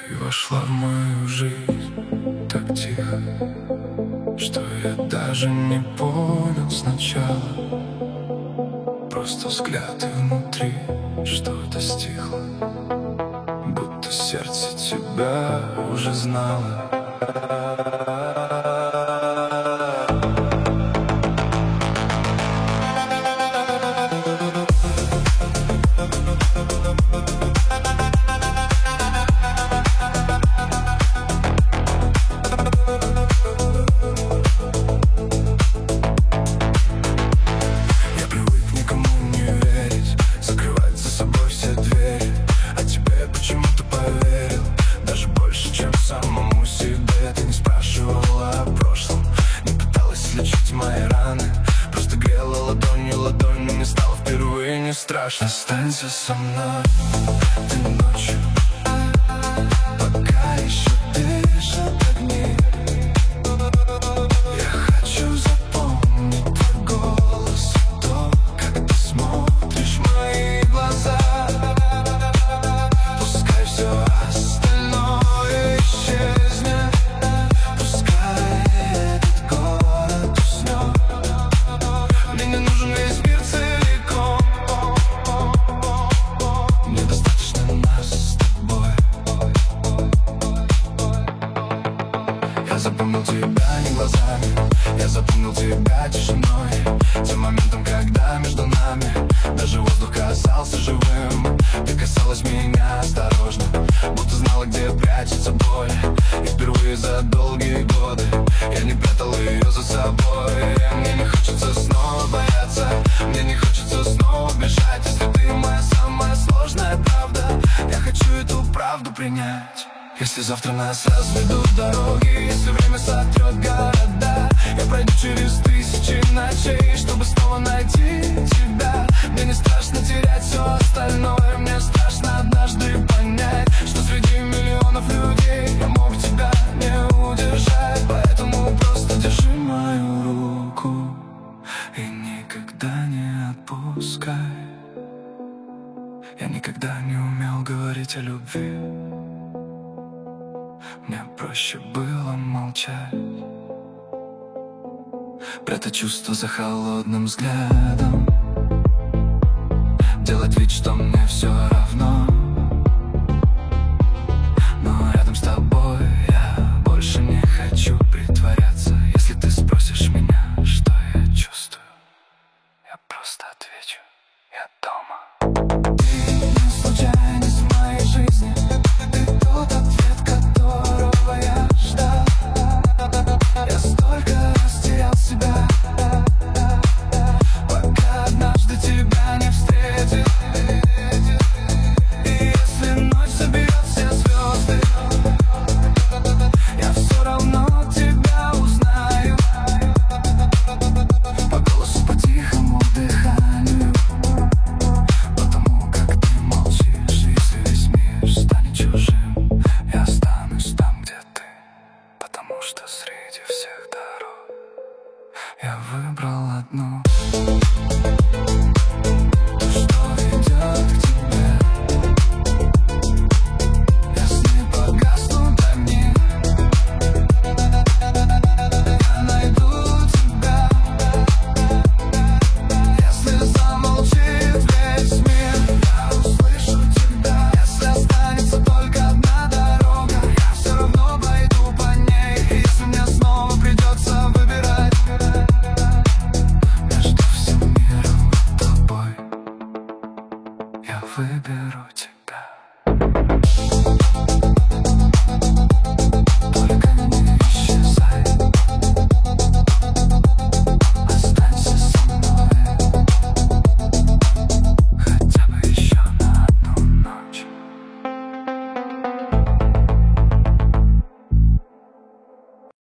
Ты вошла в мою жизнь так тихо, что я даже не понял сначала. Просто взгляд и внутри что-то стихло, будто сердце тебя уже знало. Страшно, останься со мной ты ночью, пока еще дышат огни. Я хочу запомнить твой голос, то, как ты смотришь в мои глаза. Пускай все остальное исчезнет, пускай этот город уснет. Мне не нужен весь мир целиком, я запомнил тебя не глазами, я запомнил тебя тишиной, тем моментом, когда между нами даже воздух казался живым. Ты касалась меня осторожно, будто знала, где прячется боль. И впервые за долгие годы я не прятал ее за собой. Мне не хочется снова бояться, мне не хочется снова бежать. Если ты моя самая сложная правда, я хочу эту правду принять. Если завтра нас разведут дороги, если время сотрет города, я пройду через тысячи ночей, чтобы снова найти тебя. Мне не страшно терять все остальное, мне страшно однажды понять, что среди миллионов людей я мог тебя не удержать. Поэтому просто держи мою руку и никогда не отпускай. Я никогда не умел говорить о любви, мне проще было молчать, прятать чувства за холодным взглядом, делать вид, что мне все равно.